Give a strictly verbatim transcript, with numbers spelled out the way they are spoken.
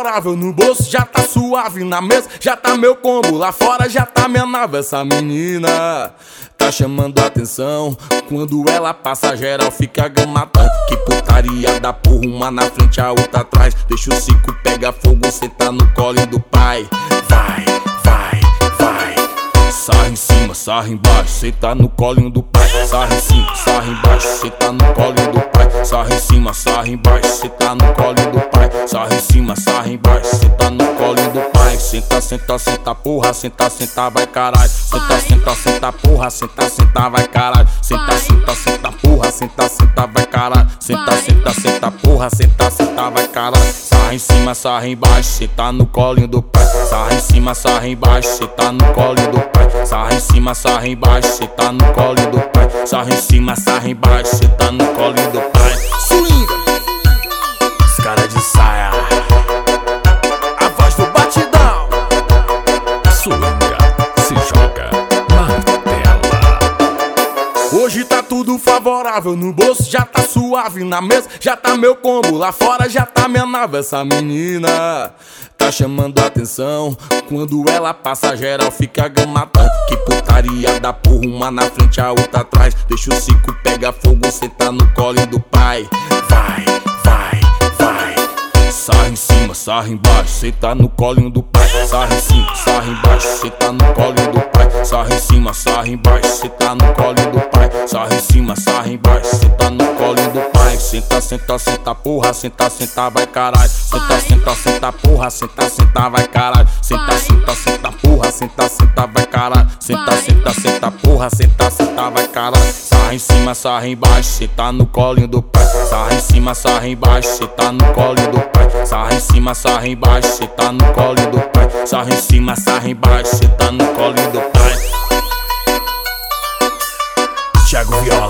favorável no bolso, já tá suave na mesa, já tá meu combo lá fora, já tá minha nave. Essa menina tá chamando a atenção, quando ela passa geral fica gamatão. Que putaria da porra, uma na frente a outra atrás. Deixa o cico pega fogo, senta no colo do pai. Vai, vai, vai. Sarra em cima, sarra embaixo, senta no colinho do pai. Sarra em cima, sarra embaixo, senta no colinho do pai. Sarra em cima, sarra embaixo, senta no colinho do pai. Sarra em cima, sarra embaixo, senta no colinho do pai. Senta, senta, senta, porra, senta, senta, vai caralho. Senta, senta, senta, porra, senta, senta, vai caralho. Senta, senta, senta, porra, senta, senta, vai caralho. Senta, senta, senta, porra, senta, senta, vai caralho. Sarra em cima, sarra embaixo, senta no colinho do pai. Sarra em cima, sarra embaixo, senta no colinho do pai. Sarra em cima, sarra embaixo, senta no colinho do pai. Sarra em cima, sarra embaixo, senta no colinho do pai. Swinga, os cara de saia, a voz do batidão. Swinga, se joga na tela. Hoje tá tudo favorável no bolso, já tá suave na mesa, já tá meu combo lá fora, já tá minha nave. Essa menina tá chamando a atenção, quando ela passa geral fica gamatão. Que putaria da porra, uma na frente a outra atrás. Deixa o cico pega fogo, senta no colo do pai. Vai, vai, vai. Sarra em cima, sarra embaixo, senta no colinho do pai. Sarra em cima, sarra embaixo, senta no colinho do pai. Sarra em cima, sarra embaixo, senta no colinho do pai. Sarra em cima, sarra embaixo, senta no colinho do pai. Senta, senta, senta, porra, senta, senta, vai caralho. Senta, senta, senta, porra, senta, senta, vai caralho. Senta, senta, senta, porra, senta, senta, vai caralho. Senta, senta, senta, porra, senta, senta, vai caralho. Sarra em cima, sarra embaixo, senta no colinho do pai. Sarra em cima, sarra embaixo, senta no colinho do pai. Sarra em cima, sarra embaixo, senta no colinho do pai. Sarra em cima, sarra embaixo, senta no colinho do pai. Thiago Viola.